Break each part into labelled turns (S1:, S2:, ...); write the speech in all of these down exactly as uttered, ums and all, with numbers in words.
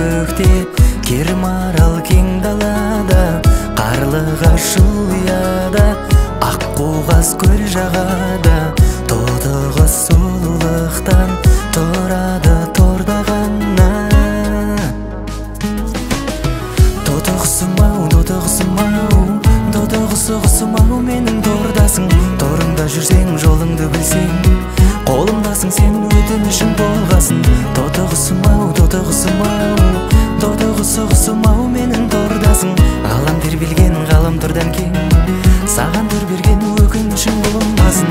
S1: көкте, кер марал кең далада, қарлығашыл ұяда, аққуғас көл жағада, тотығы сұлулықтан тұрады торда ғана. Тотықсымау, тотықсымау, тотықсығысымау, менің тордасың. Торыңда жүрсең, жолыңды білсең, қолымдасың сен, өтінішің болғасын. Тотықсымау, тотықсымау, тотықсығысымау, менің тордасың. Ғалам тербелген ғаламтордан кең, саған төр берген өкінішің болмасын.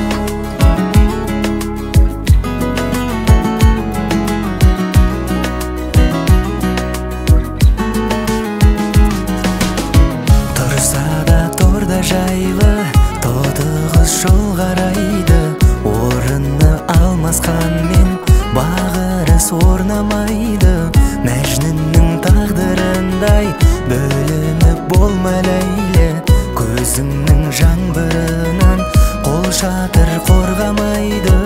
S1: Жайлы тотығыз жол қарайды, орынны алмасқанмен бағырыс орнамайды. Мәжнүннің тағдырындай бөлініп болма ләйлі, көзіңнің жаңбырынан қол шатыр қорғамайды.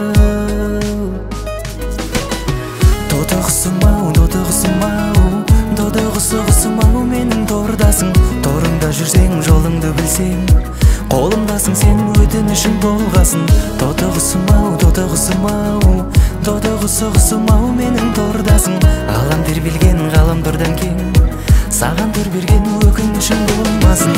S1: Тотықсымау, тотықсымау, тотықсығысымау, менің тордасың. Торыңда жүрсең, жолыңды білсең, қолымдасың сен, өтінішің болғасын. Тотықсымау, тотықсымау, тотықсығысымау, менің тордасың. Ғалам тербелген ғаламтордан кең, саған төр берген өкінішің болмасын.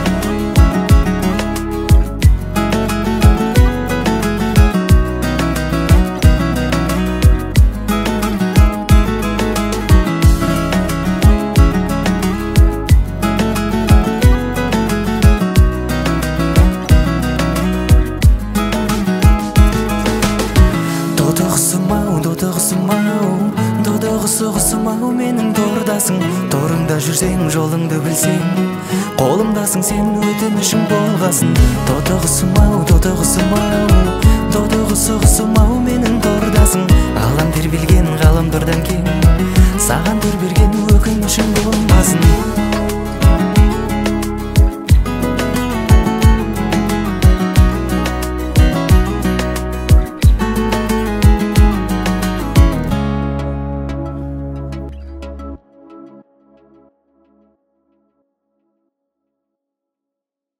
S1: Тотықсымау, тотықсымау, тотықсығысымау, менің тордасың. Торыңда жүрсең, жолыңды білсең, қолымдасың сен, өтінішің болғасын. Тотықсымау, тотықсымау, тотықсығысымау, менің тордасың. Ғалам тербелген ғаламтордан кең, саған төр берген өкінішің болмасын.